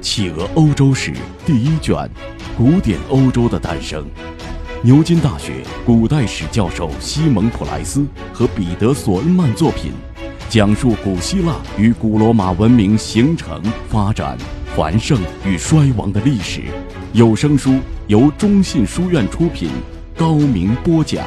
企鹅欧洲史第一卷，古典欧洲的诞生。牛津大学古代史教授西蒙普莱斯和彼得索恩曼作品，讲述古希腊与古罗马文明形成、发展、繁盛与衰亡的历史。有声书由中信书院出品，高明播讲。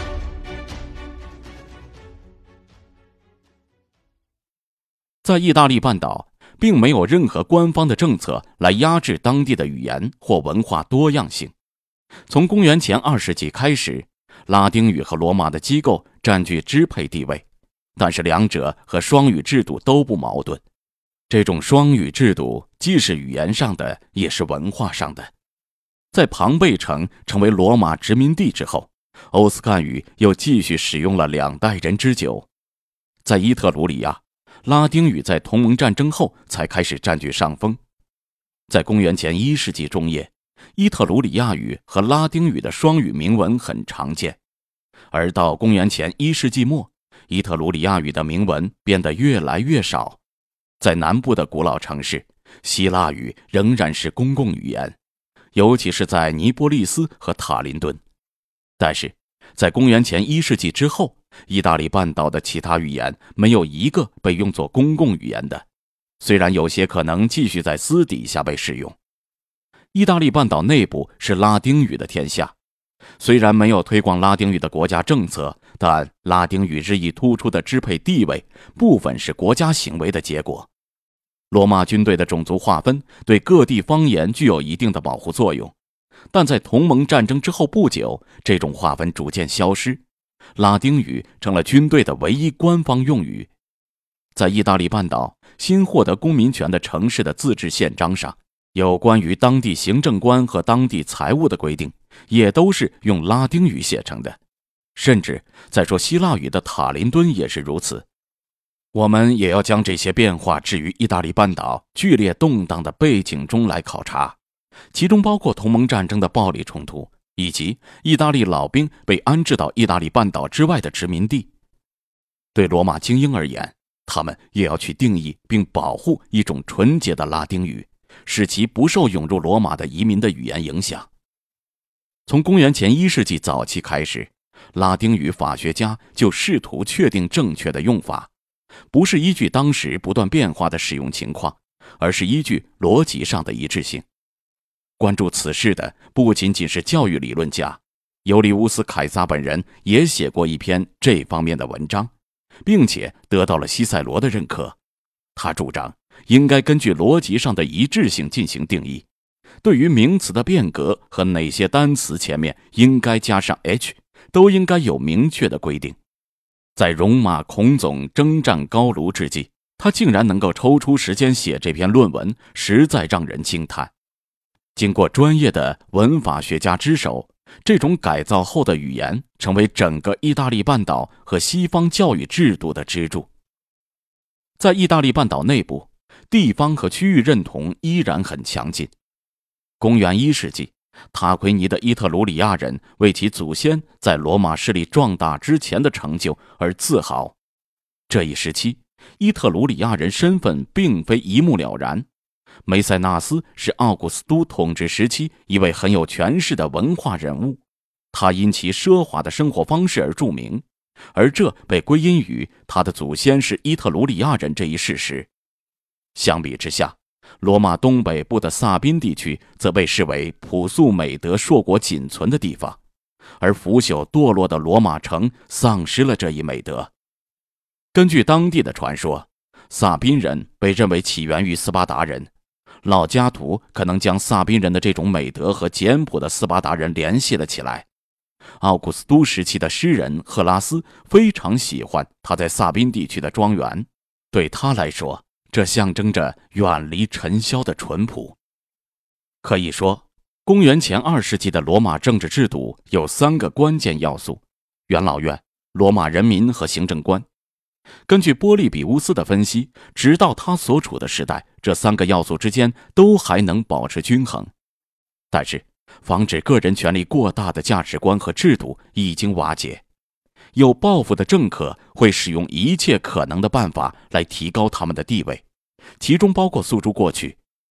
在意大利半岛，并没有任何官方的政策来压制当地的语言或文化多样性。从公元前2世纪开始，拉丁语和罗马的机构占据支配地位，但是两者和双语制度都不矛盾。这种双语制度既是语言上的，也是文化上的。在庞贝城成为罗马殖民地之后，欧斯干语又继续使用了2代人之久。在伊特鲁里亚，拉丁语在同盟战争后才开始占据上风。在公元前1世纪中叶，伊特鲁里亚语和拉丁语的双语铭文很常见，而到公元前1世纪末，伊特鲁里亚语的铭文变得越来越少。在南部的古老城市，希腊语仍然是公共语言，尤其是在尼波利斯和塔林顿。但是在公元前1世纪之后，意大利半岛的其他语言没有一个被用作公共语言的，虽然有些可能继续在私底下被使用。意大利半岛内部是拉丁语的天下，虽然没有推广拉丁语的国家政策，但拉丁语日益突出的支配地位部分是国家行为的结果。罗马军队的种族划分对各地方言具有一定的保护作用，但在同盟战争之后不久，这种划分逐渐消失，拉丁语成了军队的唯一官方用语。在意大利半岛新获得公民权的城市的自治宪章上，有关于当地行政官和当地财务的规定也都是用拉丁语写成的，甚至在说希腊语的塔林顿也是如此。我们也要将这些变化置于意大利半岛剧烈动荡的背景中来考察，其中包括同盟战争的暴力冲突，以及意大利老兵被安置到意大利半岛之外的殖民地。对罗马精英而言，他们也要去定义并保护一种纯洁的拉丁语，使其不受涌入罗马的移民的语言影响。从公元前1世纪早期开始，拉丁语法学家就试图确定正确的用法，不是依据当时不断变化的使用情况，而是依据逻辑上的一致性。关注此事的不仅仅是教育理论家，尤利乌斯·凯撒本人也写过一篇这方面的文章，并且得到了西塞罗的认可。他主张应该根据逻辑上的一致性进行定义，对于名词的变革和哪些单词前面应该加上 h， 都应该有明确的规定。在戎马孔总征战高卢之际，他竟然能够抽出时间写这篇论文，实在让人惊叹。经过专业的文法学家之手，这种改造后的语言成为整个意大利半岛和西方教育制度的支柱。在意大利半岛内部，地方和区域认同依然很强劲。公元1世纪，塔奎尼的伊特鲁里亚人为其祖先在罗马势力壮大之前的成就而自豪。这一时期，伊特鲁里亚人身份并非一目了然。梅塞纳斯是奥古斯都统治时期一位很有权势的文化人物，他因其奢华的生活方式而著名，而这被归因于他的祖先是伊特鲁里亚人这一事实。相比之下，罗马东北部的萨宾地区则被视为朴素美德硕果仅存的地方，而腐朽堕落的罗马城丧失了这一美德。根据当地的传说，萨宾人被认为起源于斯巴达人，老家图可能将萨宾人的这种美德和简朴的斯巴达人联系了起来。奥古斯都时期的诗人赫拉斯非常喜欢他在萨宾地区的庄园，对他来说，这象征着远离尘嚣的淳朴。可以说，公元前2世纪的罗马政治制度有3个关键要素：元老院、罗马人民和行政官。根据波利比乌斯的分析，直到他所处的时代，这3个要素之间都还能保持均衡。但是，防止个人权力过大的价值观和制度已经瓦解。有抱负的政客会使用一切可能的办法来提高他们的地位，其中包括诉诸过去。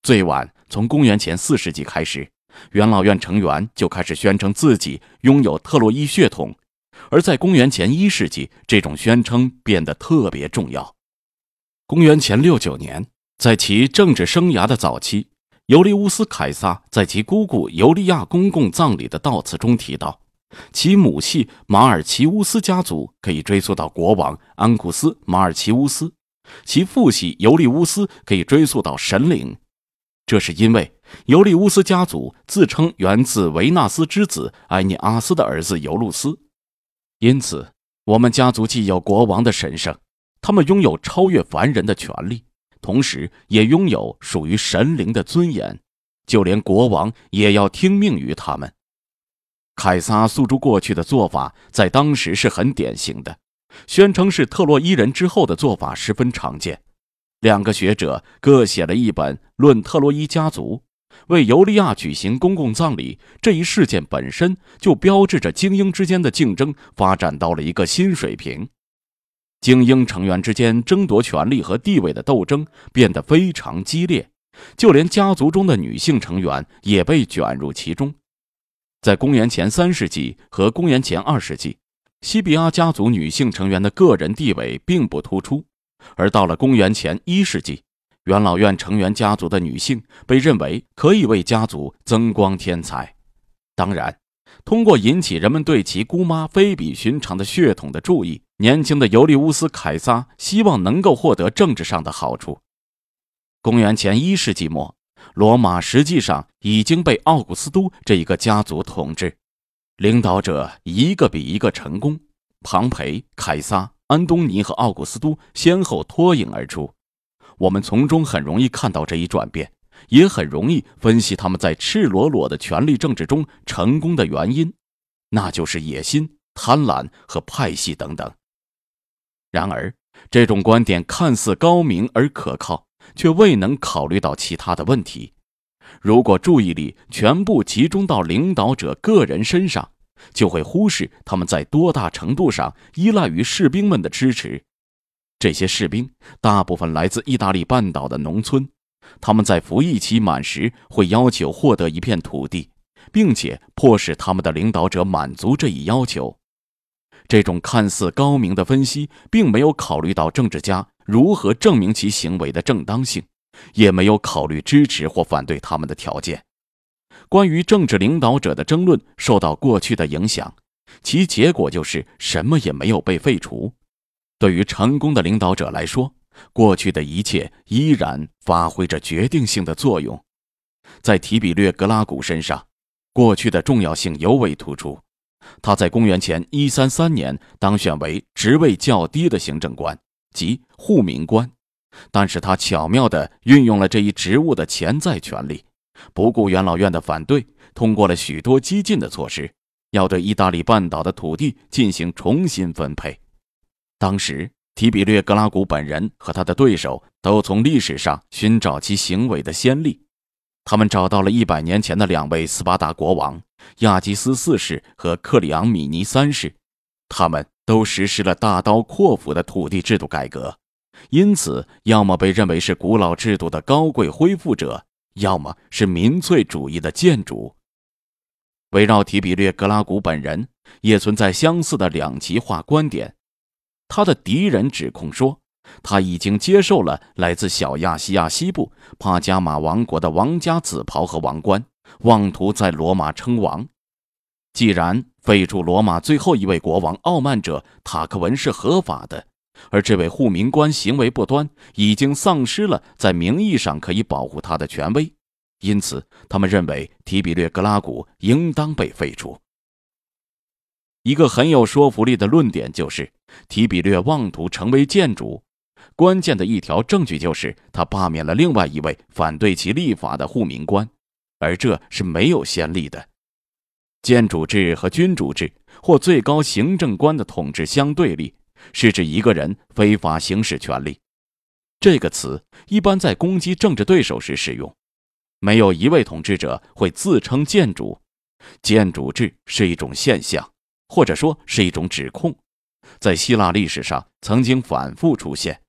最晚从公元前4世纪开始，元老院成员就开始宣称自己拥有特洛伊血统，而在公元前1世纪，这种宣称变得特别重要。公元前69年，在其政治生涯的早期，尤利乌斯·凯撒在其姑姑尤利亚公共葬礼的悼词中提到，其母系马尔奇乌斯家族可以追溯到国王安库斯·马尔奇乌斯，其父系尤利乌斯可以追溯到神灵。这是因为尤利乌斯家族自称源自维纳斯之子埃涅阿斯的儿子尤路斯，因此我们家族既有国王的神圣，他们拥有超越凡人的权利，同时也拥有属于神灵的尊严，就连国王也要听命于他们。凯撒诉诸过去的做法在当时是很典型的，宣称是特洛伊人之后的做法十分常见。2个学者各写了一本《论特洛伊家族》，为尤利亚举行公共葬礼，这一事件本身就标志着精英之间的竞争发展到了一个新水平。精英成员之间争夺权力和地位的斗争变得非常激烈，就连家族中的女性成员也被卷入其中。在公元前3世纪和公元前2世纪，西比阿家族女性成员的个人地位并不突出，而到了公元前1世纪，元老院成员家族的女性被认为可以为家族增光添彩。当然，通过引起人们对其姑妈非比寻常的血统的注意，年轻的尤利乌斯·凯撒希望能够获得政治上的好处。公元前1世纪末，罗马实际上已经被奥古斯都这一个家族统治，领导者一个比一个成功，庞培、凯撒、安东尼和奥古斯都先后脱颖而出。我们从中很容易看到这一转变，也很容易分析他们在赤裸裸的权力政治中成功的原因，那就是野心、贪婪和派系等等。然而，这种观点看似高明而可靠，却未能考虑到其他的问题。如果注意力全部集中到领导者个人身上，就会忽视他们在多大程度上依赖于士兵们的支持。这些士兵大部分来自意大利半岛的农村，他们在服役期满时会要求获得一片土地，并且迫使他们的领导者满足这一要求。这种看似高明的分析并没有考虑到政治家如何证明其行为的正当性，也没有考虑支持或反对他们的条件。关于政治领导者的争论受到过去的影响，其结果就是什么也没有被废除。对于成功的领导者来说，过去的一切依然发挥着决定性的作用。在提比略·格拉古身上，过去的重要性尤为突出。他在公元前133年当选为职位较低的行政官，即护民官，但是他巧妙地运用了这一职务的潜在权力，不顾元老院的反对，通过了许多激进的措施，要对意大利半岛的土地进行重新分配。当时提比略·格拉古本人和他的对手都从历史上寻找其行为的先例，他们找到了100年前的2位斯巴达国王亚基斯4世和克里昂米尼3世，他们都实施了大刀阔斧的土地制度改革，因此要么被认为是古老制度的高贵恢复者，要么是民粹主义的建主。围绕提比略·格拉古本人也存在相似的两极化观点。他的敌人指控说，他已经接受了来自小亚细亚西部帕加马王国的王家紫袍和王冠，妄图在罗马称王。既然废除罗马最后一位国王傲慢者塔克文是合法的，而这位护民官行为不端，已经丧失了在名义上可以保护他的权威，因此他们认为提比略·格拉古应当被废除。一个很有说服力的论点就是提比略妄图成为建主，关键的一条证据就是他罢免了另外一位反对其立法的护民官，而这是没有先例的。建主制和君主制或最高行政官的统治相对立，是指一个人非法行使权力。这个词一般在攻击政治对手时使用，没有一位统治者会自称建主。建主制是一种现象，或者说是一种指控，在希腊历史上曾经反复出现，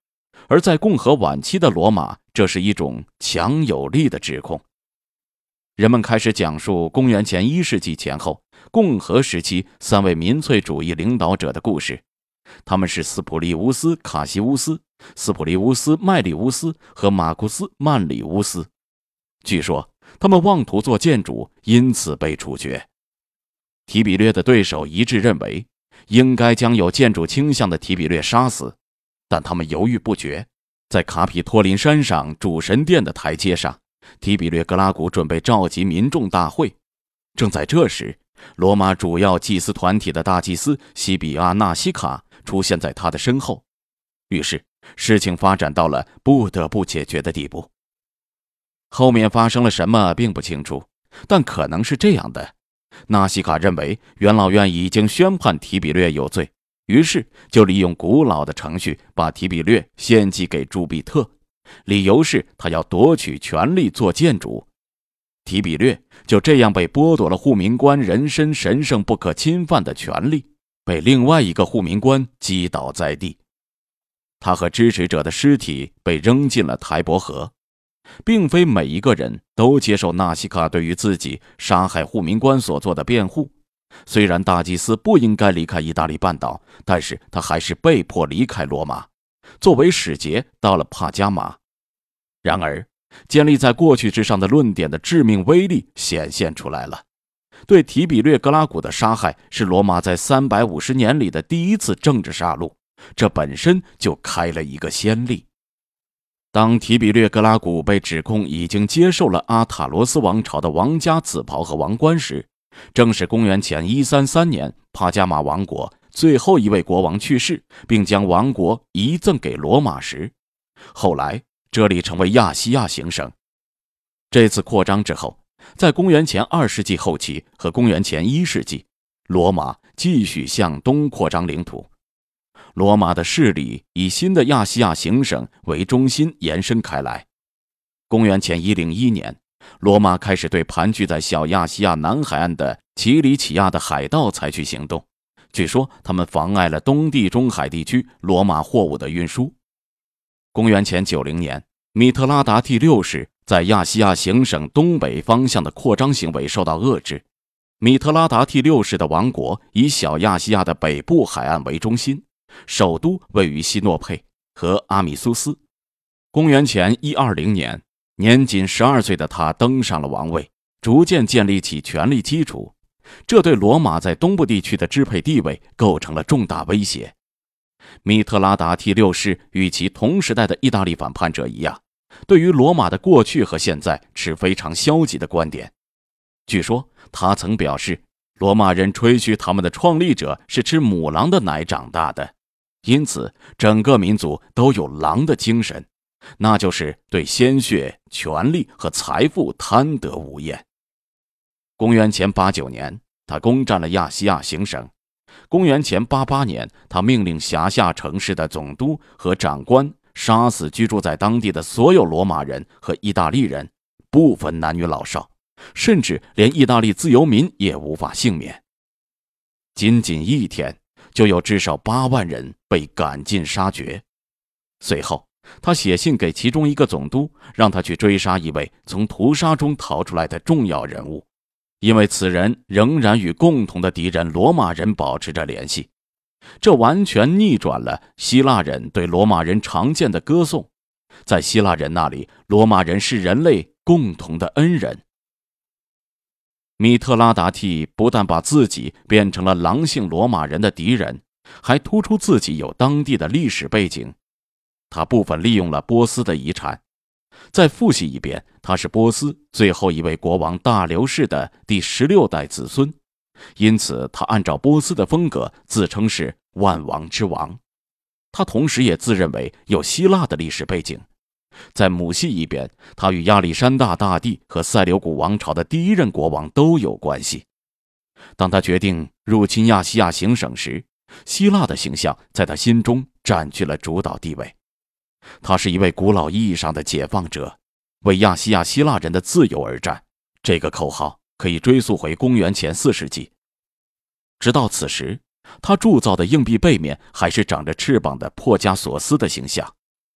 而在共和晚期的罗马，这是一种强有力的指控。人们开始讲述公元前1世纪前后共和时期3位民粹主义领导者的故事，他们是斯普利乌斯·卡西乌斯、斯普利乌斯·麦利乌斯和马库斯·曼里乌斯。据说他们妄图做建主，因此被处决。提比略的对手一致认为应该将有建主倾向的提比略杀死，但他们犹豫不决。在卡比托林山上主神殿的台阶上，提比略格拉古准备召集民众大会。正在这时，罗马主要祭司团体的大祭司西比阿纳西卡出现在他的身后，于是事情发展到了不得不解决的地步。后面发生了什么并不清楚，但可能是这样的：纳西卡认为元老院已经宣判提比略有罪，于是就利用古老的程序把提比略献祭给朱庇特，理由是他要夺取权力做建主。提比略就这样被剥夺了护民官人身神圣不可侵犯的权利，被另外一个护民官击倒在地。他和支持者的尸体被扔进了台伯河。并非每一个人都接受纳西卡对于自己杀害护民官所做的辩护。虽然大祭司不应该离开意大利半岛，但是他还是被迫离开罗马，作为使节到了帕加马。然而，建立在过去之上的论点的致命威力显现出来了。对提比略格拉古的杀害是罗马在350年里的第一次政治杀戮，这本身就开了一个先例。当提比略格拉古被指控已经接受了阿塔罗斯王朝的王家紫袍和王冠时，正是公元前133年帕加马王国最后一位国王去世，并将王国遗赠给罗马时，后来这里成为亚细亚行省。这次扩张之后，在公元前2世纪后期和公元前1世纪，罗马继续向东扩张领土。罗马的势力以新的亚细亚行省为中心延伸开来。公元前101年，罗马开始对盘踞在小亚细亚南海岸的奇里乞亚的海盗采取行动，据说他们妨碍了东地中海地区罗马货物的运输。公元前90年，米特拉达第6世在亚细亚行省东北方向的扩张行为受到遏制。米特拉达第6世的王国以小亚细亚的北部海岸为中心，首都位于西诺佩和阿米苏斯。公元前120年，年仅12岁的他登上了王位，逐渐建立起权力基础，这对罗马在东部地区的支配地位构成了重大威胁。米特拉达第6世与其同时代的意大利反叛者一样，对于罗马的过去和现在持非常消极的观点。据说他曾表示，罗马人吹嘘他们的创立者是吃母狼的奶长大的，因此整个民族都有狼的精神，那就是对鲜血、权力和财富贪得无厌。公元前89年，他攻占了亚细亚行省。公元前88年，他命令辖下城市的总督和长官杀死居住在当地的所有罗马人和意大利人，不分男女老少，甚至连意大利自由民也无法幸免。仅仅一天，就有至少8万人被赶尽杀绝。随后，他写信给其中一个总督，让他去追杀一位从屠杀中逃出来的重要人物，因为此人仍然与共同的敌人罗马人保持着联系。这完全逆转了希腊人对罗马人常见的歌颂。在希腊人那里，罗马人是人类共同的恩人。米特拉达蒂不但把自己变成了狼性罗马人的敌人，还突出自己有当地的历史背景。他部分利用了波斯的遗产。再复习一遍，他是波斯最后一位国王大流士的第16代子孙，因此他按照波斯的风格自称是万王之王。他同时也自认为有希腊的历史背景。在母系一边，他与亚历山大大帝和塞琉古王朝的第一任国王都有关系。当他决定入侵亚细亚行省时，希腊的形象在他心中占据了主导地位。他是一位古老意义上的解放者，为亚细亚希腊人的自由而战。这个口号可以追溯回公元前4世纪。直到此时，他铸造的硬币背面还是长着翅膀的珀加索斯的形象。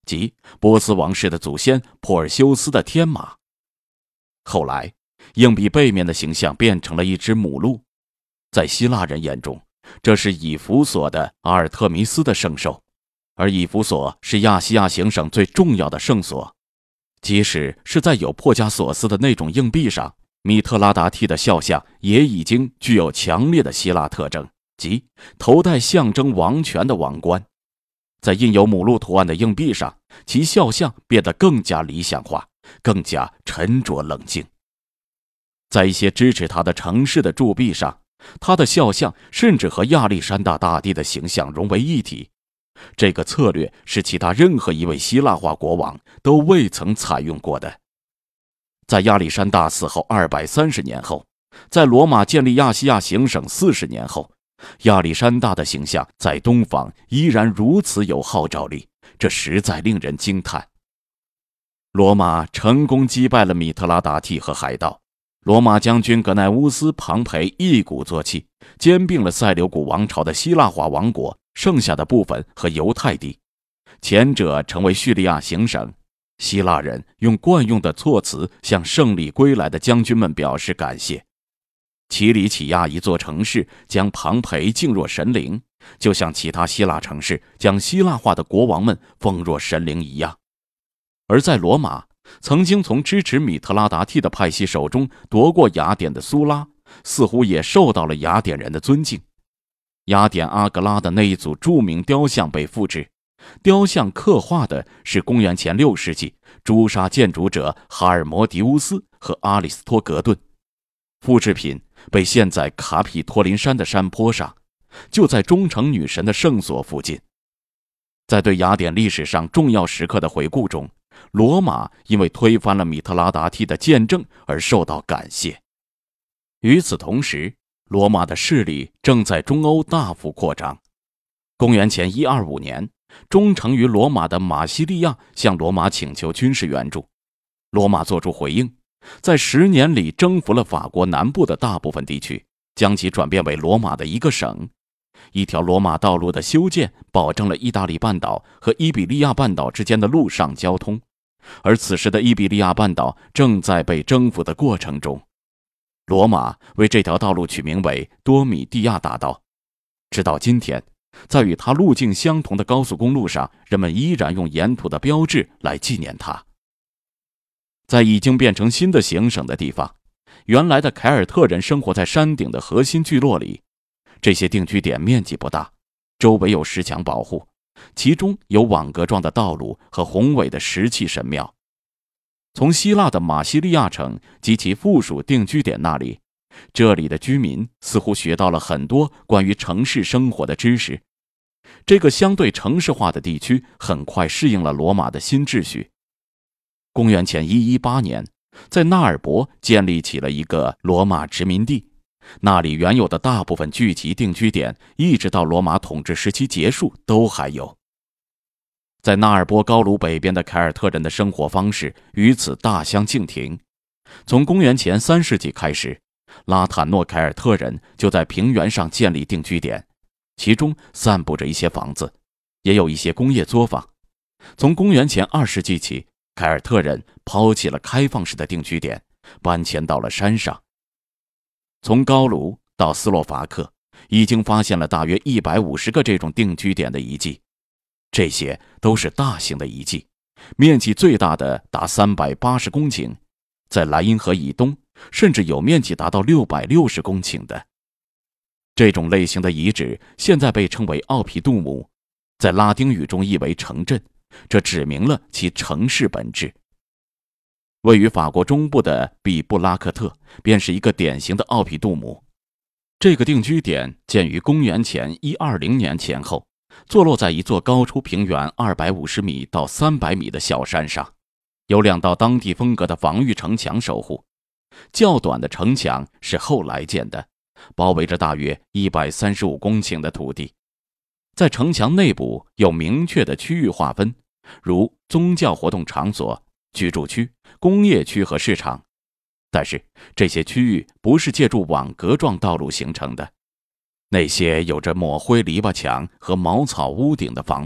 即波斯王室的祖先珀尔修斯的天马。后来，硬币背面的形象变成了一只母鹿，在希腊人眼中，这是以弗所的阿尔特弥斯的圣兽，而以弗所是亚细亚行省最重要的圣所。即使是在有珀加索斯的那种硬币上，米特拉达梯的肖像也已经具有强烈的希腊特征，即头戴象征王权的王冠。在印有母鹿图案的硬币上，其肖像变得更加理想化，更加沉着冷静。在一些支持他的城市的铸币上，他的肖像甚至和亚历山大大帝的形象融为一体。这个策略是其他任何一位希腊化国王都未曾采用过的。在亚历山大死后230年后，在罗马建立亚细亚行省40年后，亚历山大的形象在东方依然如此有号召力，这实在令人惊叹。罗马成功击败了米特拉达梯和海盗，罗马将军格奈乌斯·庞培一鼓作气，兼并了塞琉古王朝的希腊化王国剩下的部分和犹太地，前者成为叙利亚行省。希腊人用惯用的措辞向胜利归来的将军们表示感谢。奇里乞亚一座城市将庞培敬若神灵，就像其他希腊城市将希腊化的国王们奉若神灵一样。而在罗马，曾经从支持米特拉达梯的派系手中夺过雅典的苏拉，似乎也受到了雅典人的尊敬。雅典阿格拉的那一组著名雕像被复制，雕像刻画的是公元前6世纪诛杀建筑者哈尔摩迪乌斯和阿里斯托格顿。复制品被献在卡匹托林山的山坡上，就在忠诚女神的圣所附近。在对雅典历史上重要时刻的回顾中，罗马因为推翻了米特拉达梯的建政而受到感谢。与此同时，罗马的势力正在中欧大幅扩张。公元前125年，忠诚于罗马的马西利亚向罗马请求军事援助，罗马作出回应，在10年里征服了法国南部的大部分地区，将其转变为罗马的一个省。一条罗马道路的修建保证了意大利半岛和伊比利亚半岛之间的陆上交通，而此时的伊比利亚半岛正在被征服的过程中。罗马为这条道路取名为多米蒂亚大道。直到今天，在与它路径相同的高速公路上，人们依然用沿途的标志来纪念它。在已经变成新的行省的地方，原来的凯尔特人生活在山顶的核心聚落里。这些定居点面积不大，周围有石墙保护，其中有网格状的道路和宏伟的石器神庙。从希腊的马西利亚城及其附属定居点那里，这里的居民似乎学到了很多关于城市生活的知识。这个相对城市化的地区很快适应了罗马的新秩序。公元前118年，在纳尔伯建立起了一个罗马殖民地，那里原有的大部分聚集定居点一直到罗马统治时期结束都还有。在纳尔伯高卢北边的凯尔特人的生活方式与此大相径庭。从公元前3世纪开始，拉坦诺凯尔特人就在平原上建立定居点，其中散布着一些房子，也有一些工业作坊。从公元前2世纪起，凯尔特人抛弃了开放式的定居点，搬迁到了山上。从高卢到斯洛伐克，已经发现了大约150个这种定居点的遗迹，这些都是大型的遗迹，面积最大的达380公顷，在莱茵河以东，甚至有面积达到660公顷的。这种类型的遗址现在被称为奥皮杜姆，在拉丁语中译为城镇，这指明了其城市本质。位于法国中部的比布拉克特便是一个典型的奥皮杜姆。这个定居点建于公元前120年前后，坐落在一座高出平原250米到300米的小山上，有2道当地风格的防御城墙守护。较短的城墙是后来建的，包围着大约135公顷的土地。在城墙内部有明确的区域划分，如宗教活动场所、居住区、工业区和市场，但是这些区域不是借助网格状道路形成的。那些有着抹灰篱笆墙和茅草屋顶的房子，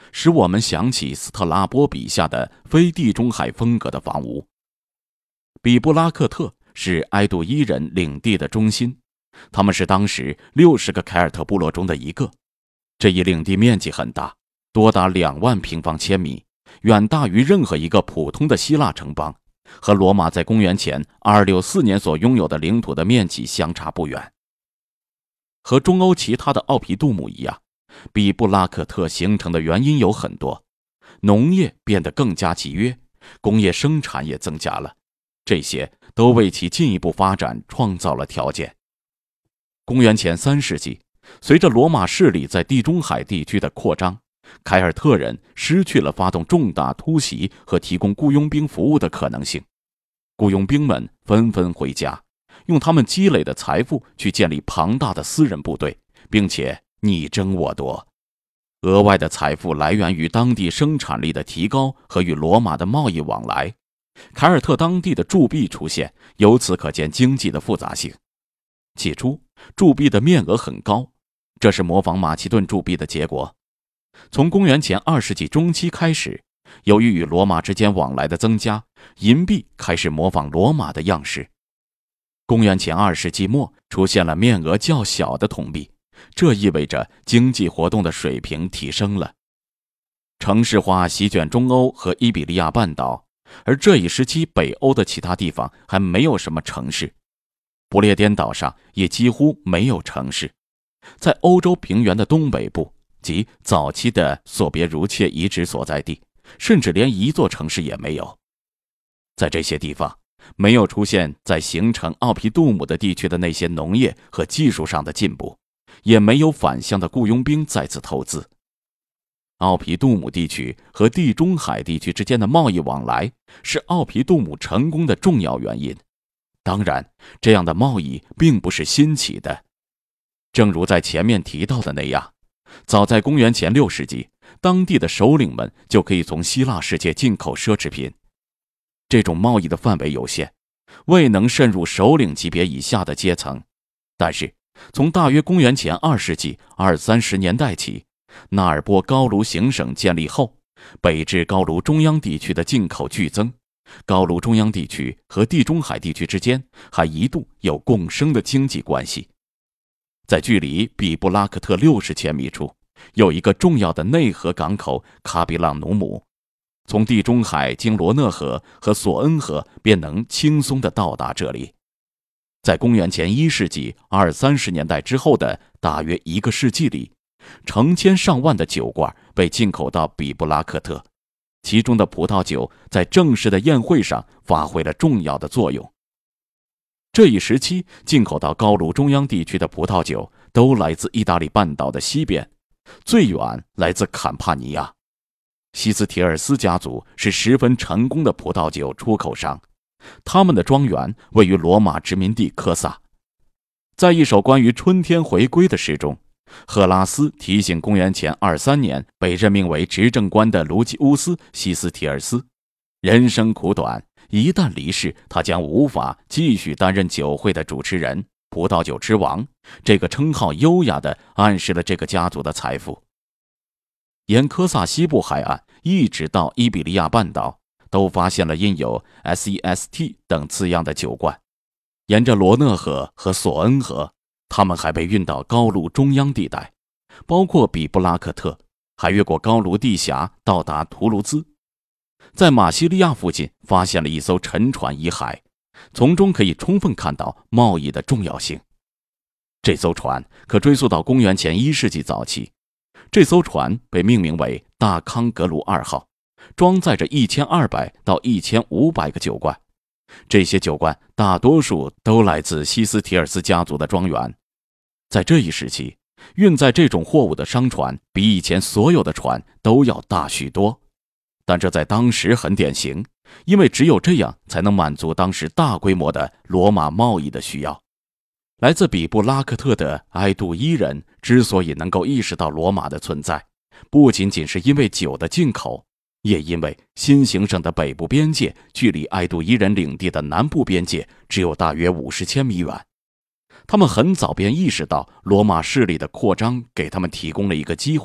使我们想起斯特拉波笔下的非地中海风格的房屋。比布拉克特是埃杜伊人领地的中心，他们是当时60个凯尔特部落中的一个。这一领地面积很大，多达2万平方千米，远大于任何一个普通的希腊城邦，和罗马在公元前264年所拥有的领土的面积相差不远。和中欧其他的奥皮杜姆一样，比布拉克特形成的原因有很多，农业变得更加集约，工业生产也增加了，这些都为其进一步发展创造了条件。公元前3世纪，随着罗马势力在地中海地区的扩张，凯尔特人失去了发动重大突袭和提供雇佣兵服务的可能性。雇佣兵们纷纷回家，用他们积累的财富去建立庞大的私人部队，并且你争我夺。额外的财富来源于当地生产力的提高和与罗马的贸易往来。凯尔特当地的铸币出现，由此可见经济的复杂性。起初，铸币的面额很高，这是模仿马其顿铸币的结果。从公元前2世纪中期开始，由于与罗马之间往来的增加，银币开始模仿罗马的样式。公元前2世纪末出现了面额较小的铜币，这意味着经济活动的水平提升了。城市化席卷中欧和伊比利亚半岛，而这一时期北欧的其他地方还没有什么城市，不列颠岛上也几乎没有城市。在欧洲平原的东北部，即早期的索别如切遗址所在地，甚至连一座城市也没有。在这些地方，没有出现在形成奥皮杜姆的地区的那些农业和技术上的进步，也没有返乡的雇佣兵再次投资。奥皮杜姆地区和地中海地区之间的贸易往来是奥皮杜姆成功的重要原因。当然，这样的贸易并不是新起的。正如在前面提到的那样，早在公元前6世纪，当地的首领们就可以从希腊世界进口奢侈品。这种贸易的范围有限，未能渗入首领级别以下的阶层。但是，从大约公元前2世纪20-30年代起，纳尔波高卢行省建立后，北至高卢中央地区的进口剧增。高卢中央地区和地中海地区之间还一度有共生的经济关系。在距离比布拉克特60千米处，有一个重要的内河港口卡比朗努姆，从地中海经罗讷河和索恩河便能轻松地到达这里。在公元前1世纪20-30年代之后的大约1个世纪里，成千上万的酒罐被进口到比布拉克特，其中的葡萄酒在正式的宴会上发挥了重要的作用。这一时期进口到高卢中央地区的葡萄酒都来自意大利半岛的西边，最远来自坎帕尼亚。西斯提尔斯家族是十分成功的葡萄酒出口商，他们的庄园位于罗马殖民地科萨。在一首关于春天回归的诗中，赫拉斯提醒公元前23年被任命为执政官的卢基乌斯·西斯提尔斯，人生苦短，一旦离世，他将无法继续担任酒会的主持人，葡萄酒之王。这个称号优雅地暗示了这个家族的财富。沿科萨西部海岸一直到伊比利亚半岛，都发现了印有 SEST 等字样的酒罐。沿着罗讷河和索恩河，他们还被运到高卢中央地带，包括比布拉克特，还越过高卢地峡到达图卢兹。在马西利亚附近发现了一艘沉船遗骸，从中可以充分看到贸易的重要性。这艘船可追溯到公元前1世纪早期，这艘船被命名为大康格鲁2号，装载着1200到1500个酒罐。这些酒罐大多数都来自西斯提尔斯家族的庄园。在这一时期，运载这种货物的商船比以前所有的船都要大许多，但这在当时很典型，因为只有这样才能满足当时大规模的罗马贸易的需要。来自比布拉克特的埃杜伊人之所以能够意识到罗马的存在，不仅仅是因为酒的进口，也因为新行省的北部边界距离埃杜伊人领地的南部边界只有大约50千米远。他们很早便意识到罗马势力的扩张给他们提供了一个机会，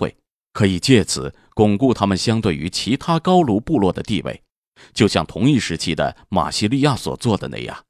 可以借此巩固他们相对于其他高卢部落的地位，就像同一时期的马西利亚所做的那样。